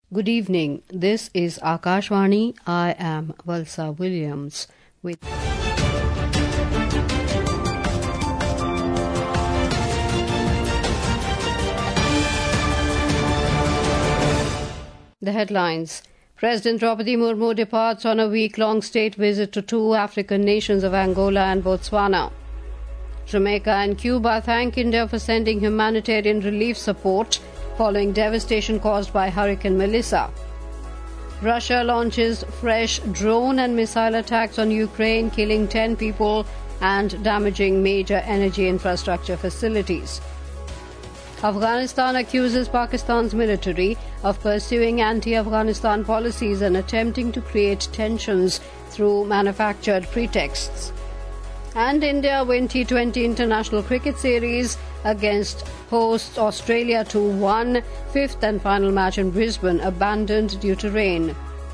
Good evening. This is Akashvani. I am Valsa Williams with the headlines. President Draupadi Murmu departs on a week-long state visit to two African nations of Angola and Botswana. Jamaica and Cuba thank India for sending humanitarian relief support following devastation caused by Hurricane Melissa. Russia launches fresh drone and missile attacks on Ukraine, killing 10 people and damaging major energy infrastructure facilities. Afghanistan accuses Pakistan's military of pursuing anti-Afghanistan policies and attempting to create tensions through manufactured pretexts. And India win T20 International Cricket Series against hosts Australia 2-1, fifth and final match in Brisbane abandoned due to rain.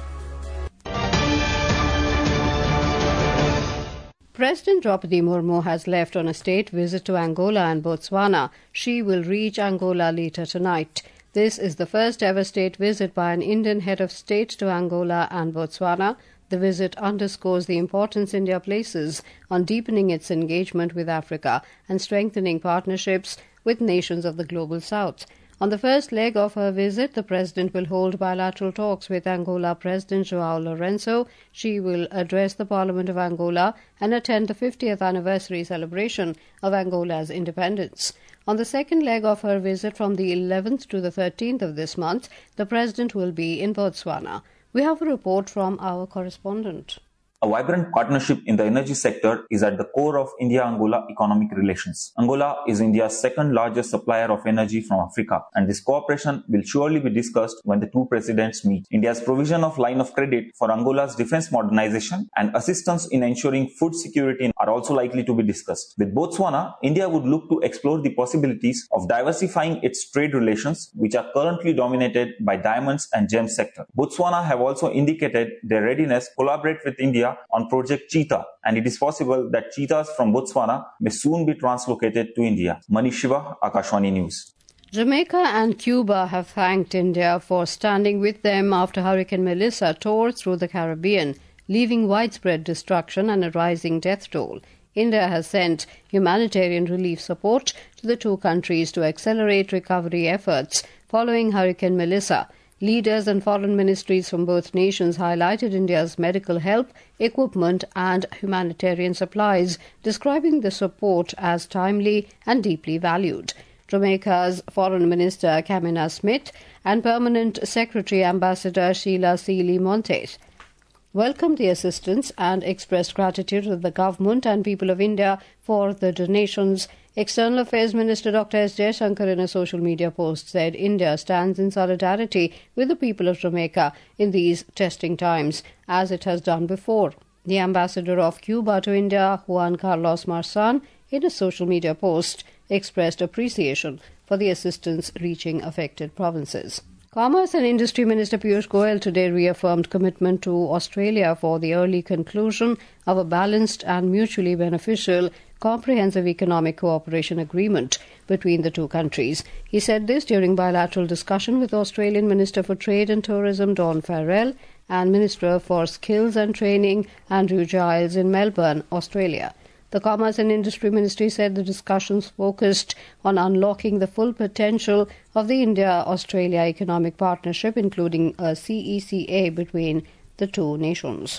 President Draupadi Murmu has left on a state visit to Angola and Botswana. She will reach Angola later tonight. This is the first ever state visit by an Indian head of state to Angola and Botswana. The visit underscores the importance India places on deepening its engagement with Africa and strengthening partnerships with nations of the Global South. On the first leg of her visit, the President will hold bilateral talks with Angola President João Lourenço. She will address the Parliament of Angola and attend the 50th anniversary celebration of Angola's independence. On the second leg of her visit from the 11th to the 13th of this month, the President will be in Botswana. We have a report from our correspondent. A vibrant partnership in the energy sector is at the core of India-Angola economic relations. Angola is India's second largest supplier of energy from Africa, and this cooperation will surely be discussed when the two presidents meet. India's provision of line of credit for Angola's defense modernization and assistance in ensuring food security are also likely to be discussed. With Botswana, India would look to explore the possibilities of diversifying its trade relations, which are currently dominated by diamonds and gem sector. Botswana have also indicated their readiness to collaborate with India on Project Cheetah, and it is possible that cheetahs from Botswana may soon be translocated to India. Manish Shiva, Akashvani News. Jamaica and Cuba have thanked India for standing with them after Hurricane Melissa tore through the Caribbean, leaving widespread destruction and a rising death toll. India has sent humanitarian relief support to the two countries to accelerate recovery efforts following Hurricane Melissa. Leaders and foreign ministries from both nations highlighted India's medical help, equipment and humanitarian supplies, describing the support as timely and deeply valued. Jamaica's Foreign Minister Kamina Smith and Permanent Secretary Ambassador Sheila Seeley Monteith welcomed the assistance and expressed gratitude to the government and people of India for the donations. External Affairs Minister Dr. S. Jaishankar in a social media post said India stands in solidarity with the people of Jamaica in these testing times, as it has done before. The ambassador of Cuba to India, Juan Carlos Marsan, in a social media post, expressed appreciation for the assistance reaching affected provinces. Commerce and Industry Minister Piyush Goyal today reaffirmed commitment to Australia for the early conclusion of a balanced and mutually beneficial comprehensive economic cooperation agreement between the two countries. He said this during bilateral discussion with Australian Minister for Trade and Tourism Dawn Farrell and Minister for Skills and Training Andrew Giles in Melbourne, Australia. The Commerce and Industry Ministry said the discussions focused on unlocking the full potential of the India-Australia Economic Partnership, including a CECA between the two nations.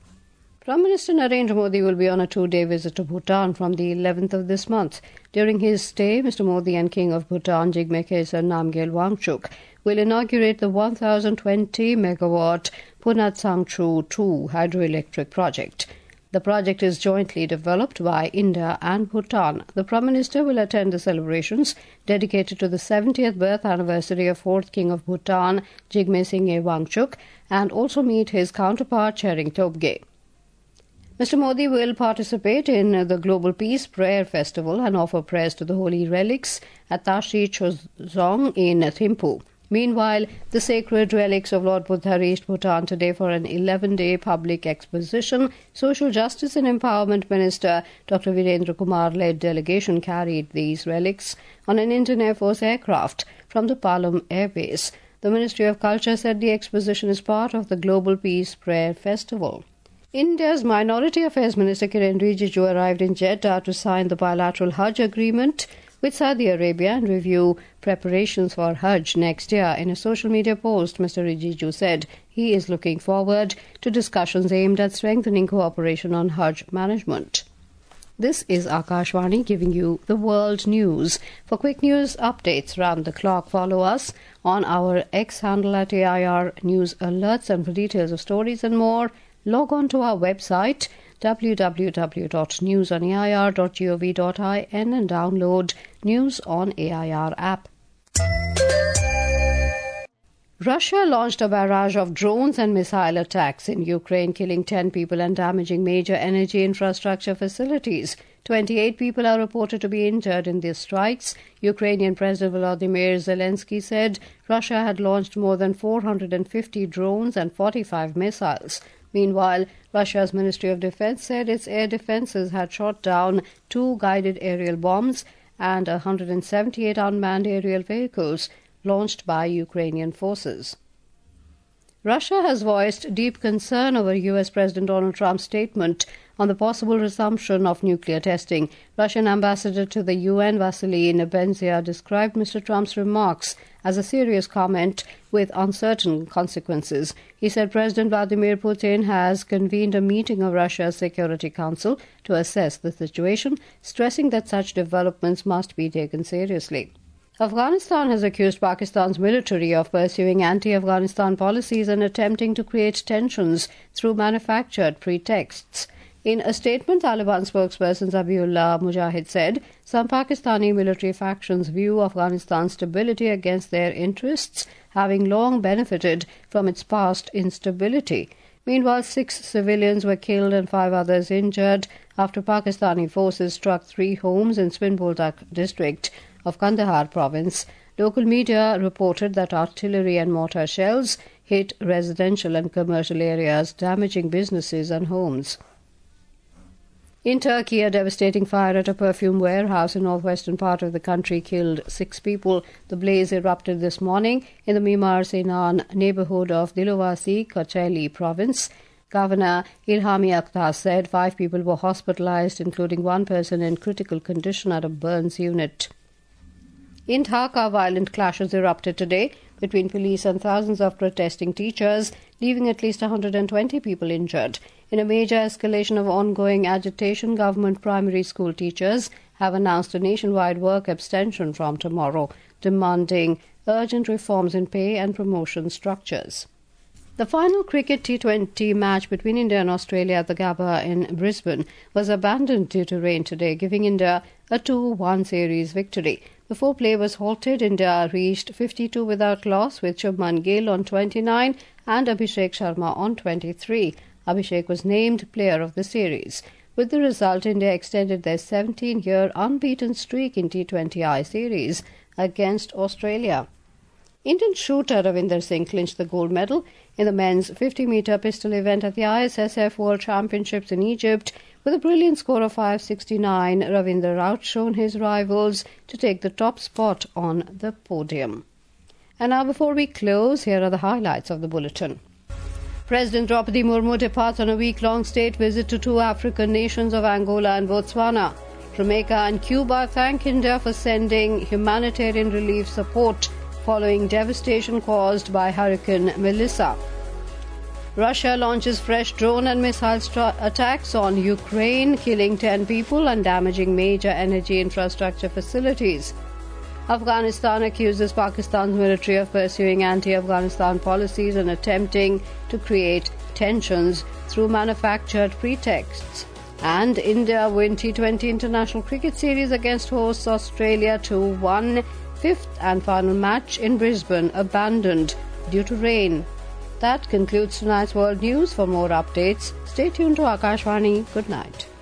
Prime Minister Narendra Modi will be on a two-day visit to Bhutan from the 11th of this month. During his stay, Mr. Modi and King of Bhutan, Jigme Khesar Namgyel Wangchuk, will inaugurate the 1,020-megawatt Punat Sangchu 2 hydroelectric project. The project is jointly developed by India and Bhutan. The Prime Minister will attend the celebrations dedicated to the 70th birth anniversary of 4th King of Bhutan, Jigme Singye Wangchuk, and also meet his counterpart, Tshering Tobgay. Mr. Modi will participate in the Global Peace Prayer Festival and offer prayers to the holy relics at Tashi Chozong in Thimphu. Meanwhile, the sacred relics of Lord Buddha reached Bhutan today for an 11-day public exposition. Social Justice and Empowerment Minister Dr. Virendra Kumar-led delegation carried these relics on an Indian Air Force aircraft from the Palam Air Base. The Ministry of Culture said the exposition is part of the Global Peace Prayer Festival. India's Minority Affairs Minister Kiren Rijiju arrived in Jeddah to sign the bilateral Hajj agreement with Saudi Arabia and review preparations for Hajj next year. In a social media post, Mr. Rijiju said he is looking forward to discussions aimed at strengthening cooperation on Hajj management. This is Akashvani giving you the world news. For quick news updates round the clock, follow us on our X handle at AIR News Alerts, and for details of stories and more, log on to our website www.newsonair.gov.in and download News on AIR app. Russia launched a barrage of drones and missile attacks in Ukraine, killing 10 people and damaging major energy infrastructure facilities. 28 people are reported to be injured in these strikes. Ukrainian President Volodymyr Zelensky said Russia had launched more than 450 drones and 45 missiles. Meanwhile, Russia's Ministry of Defense said its air defenses had shot down 2 guided aerial bombs and 178 unmanned aerial vehicles launched by Ukrainian forces. Russia has voiced deep concern over U.S. President Donald Trump's statement on the possible resumption of nuclear testing. Russian ambassador to the UN, Vasily Nebenzia, described Mr. Trump's remarks as a serious comment with uncertain consequences. He said President Vladimir Putin has convened a meeting of Russia's Security Council to assess the situation, stressing that such developments must be taken seriously. Afghanistan has accused Pakistan's military of pursuing anti-Afghanistan policies and attempting to create tensions through manufactured pretexts. In a statement, Taliban spokesperson Zabiullah Mujahid said some Pakistani military factions view Afghanistan's stability against their interests, having long benefited from its past instability. Meanwhile, 6 civilians were killed and 5 others injured after Pakistani forces struck 3 homes in Spinboldak district of Kandahar province. Local media reported that artillery and mortar shells hit residential and commercial areas, damaging businesses and homes. In Turkey, a devastating fire at a perfume warehouse in northwestern part of the country killed 6 people. The blaze erupted this morning in the Mimar Sinan neighborhood of Dilovasi, Kocaeli province. Governor Ilhami Aktas said 5 people were hospitalized, including 1 person in critical condition at a burns unit. In Dhaka, violent clashes erupted today between police and thousands of protesting teachers, leaving at least 120 people injured. In a major escalation of ongoing agitation, government primary school teachers have announced a nationwide work abstention from tomorrow, demanding urgent reforms in pay and promotion structures. The final cricket T20 match between India and Australia at the Gabba in Brisbane was abandoned due to rain today, giving India a 2-1 series victory. Before play was halted, India reached 52 without loss, with Shubman Gill on 29 and Abhishek Sharma on 23. Abhishek was named player of the series. With the result, India extended their 17-year unbeaten streak in T20I series against Australia. Indian shooter Ravinder Singh clinched the gold medal in the men's 50-meter pistol event at the ISSF World Championships in Egypt. With a brilliant score of 569, Ravinder outshone his rivals to take the top spot on the podium. And now, before we close, here are the highlights of the bulletin. President Draupadi Murmu departs on a week-long state visit to 2 African nations of Angola and Botswana. Jamaica and Cuba thank India for sending humanitarian relief support following devastation caused by Hurricane Melissa. Russia launches fresh drone and missile attacks on Ukraine, killing 10 people and damaging major energy infrastructure facilities. Afghanistan accuses Pakistan's military of pursuing anti-Afghanistan policies and attempting to create tensions through manufactured pretexts. And India win T20 International Cricket Series against hosts Australia 2-1. 5th and final match in Brisbane abandoned due to rain. That concludes tonight's World News. For more updates, stay tuned to Akashvani. Good night.